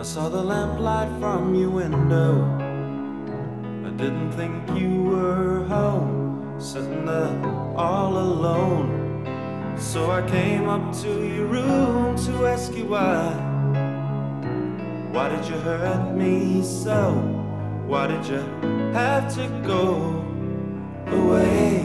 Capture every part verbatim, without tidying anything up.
saw the lamplight from your window. I didn't think you were home, sitting there all alone. So I came up to your room to ask you why. Why did you hurt me so? Why did you have to go away?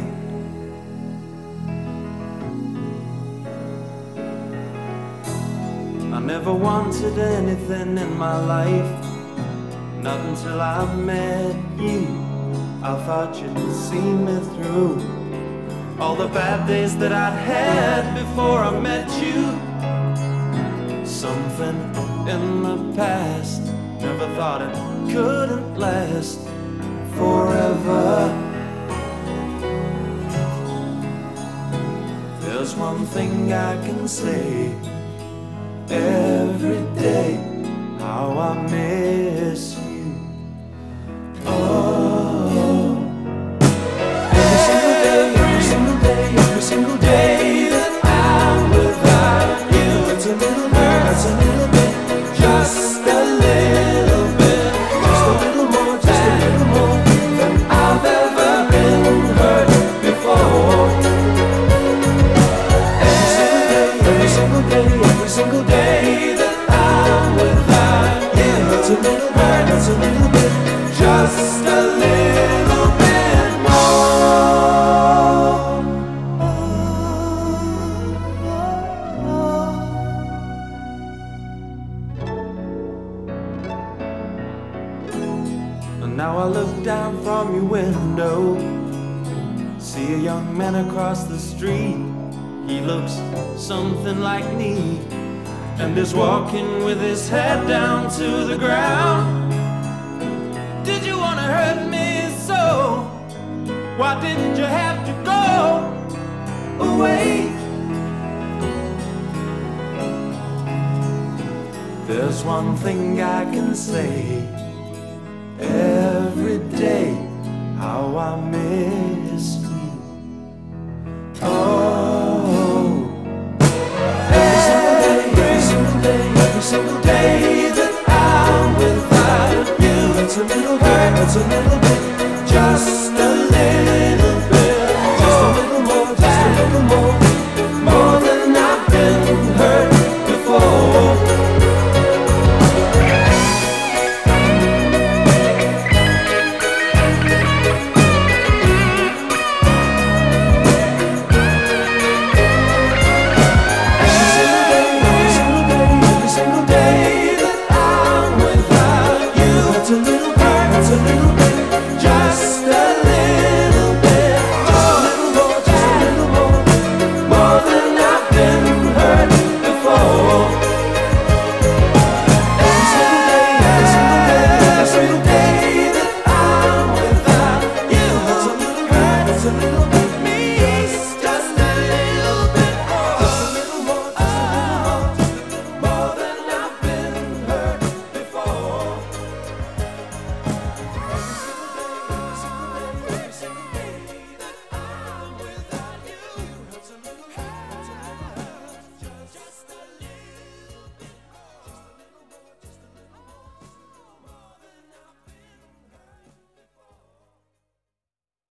I never wanted anything in my life, not until I met you. I thought you'd see me through all the bad days that I'd had before I met you. Something in the past, never thought it couldn't last forever. There's one thing I can say every day, how I miss you. Oh, every single day, every single day, every single day that I'm without you, it's a little hurt, it's a little bit, just a little bit, just a little more, just a little more than I've ever been hurt before. Every single day, every single day that I'm without you, it's a little hurt, it's a little bit, just a little bit more. And now I look down from your window, see a young man across the street. He looks something like me, and is walking with his head down to the ground. Did you want to hurt me so? Why didn't you have to go away? There's one thing I can say every day, how I miss you. Oh, every single day that I'm without you, it's a little hurt, it's a little bit, just a little bit, just a little more, just a little more, more than I've been hurt before. It's a little